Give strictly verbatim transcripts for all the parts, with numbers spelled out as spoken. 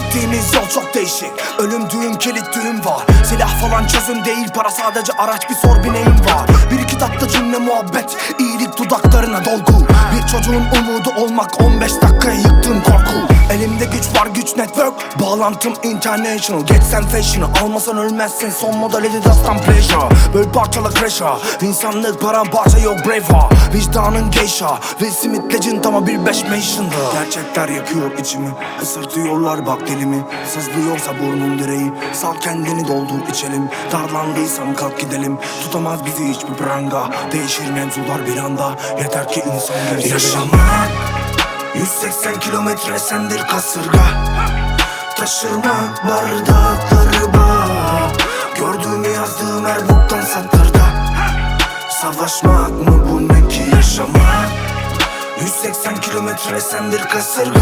Gittiğimiz yol çok değişik. Ölüm düğüm kilit düğüm var. Silah falan çözüm değil, para sadece araç, bir sor bir neyim var. Bir iki tatlı cümle muhabbet, iyilik dudaklarına dolgu. Bir çocuğun umudu olmak, on beş dakikaya yıktığım korku. Elimde güç var, güç network, bağlantım international. Geçsen fashion'ı, almasan ölmezsin, son model Adidas'tan pleasure. Böyle parçala crash'a, insanlık paramparça yok brave ha. Vicdanın geisha, Will Smith legend ama bir beş mention'da. Gerçekler yakıyor içimi, ısırtıyorlar bak dilimi. Sızlıyorsa burnun direği, sal kendini doldur içelim. Darlandıysan kalk gidelim, tutamaz bizi hiçbir pranga. Değişir mevzular bir anda, yeter ki insan gelsin. Yaşamak yüz seksen kilometre sendir kasırga. Taşırmak bardakları bak. Gördüğümü yazdığım her boktan satırda. Savaşmak mı bu ne ki yaşamak? yüz seksen kilometre sendir kasırga.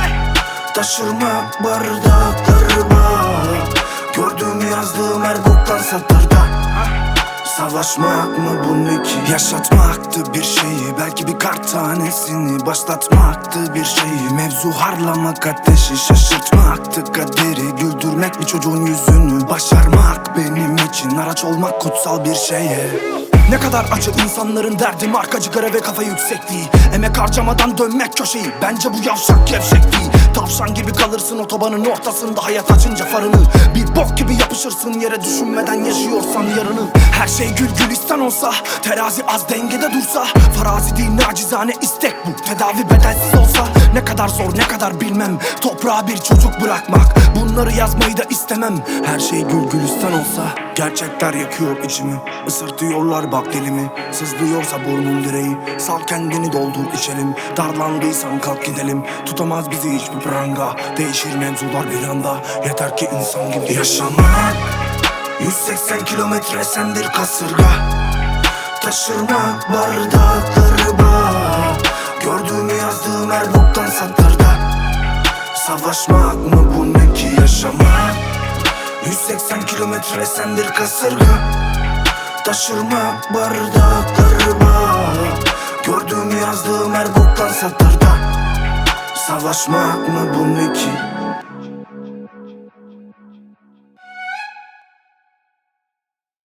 Taşırmak bardakları bak. Gördüğümü yazdığım her boktan satırda. Savaşmak mı bu ne ki? Yaşatmaktı bir şeyi, belki bir kart tanesini. Başlatmaktı bir şeyi, mevzu harlamak ateşi. Şaşırtmaktı kaderi, güldürmek bir çocuğun yüzünü. Başarmak benim için, araç olmak kutsal bir şeye. Ne kadar acı insanların derdi, markacı ve kafa yüksekliği. Emek harcamadan dönmek köşeyi, bence bu yavşak gevşekliği. Tavşan gibi kalırsın otobanın ortasında, hayat açınca farını. Bir bok gibi yapışırsın yere, düşünmeden yaşıyorsan yarını. Her şey gül gülistan olsa, terazi az dengede dursa. Farazi değil nacizane istek bu, tedavi bedelsiz olsa. Ne kadar zor ne kadar bilmem, toprağa bir çocuk bırakmak. Bunları yazmayı da istemem, her şey gül gülistan olsa. Gerçekler yakıyor içimi, ısırtıyorlar bak dilimi. Sızlıyorsa burnun direği, sal kendini doldur içelim. Darlandıysan kalk gidelim, tutamaz bizi hiçbir pranga. Değişir mevzular bir anda, yeter ki insan gibi yaşamak. yüz seksen kilometre sendir kasırga. Taşırmak bardakları bak. Gördüğümü yazdığım her boktan satırda. Savaşmak mı bu ne ki yaşamak? yüz seksen kilometre sendir kasırga. Taşırmak bardakları bak. Gördüğümü yazdığım her boktan satırda. Savaşmak mı bu ne ki?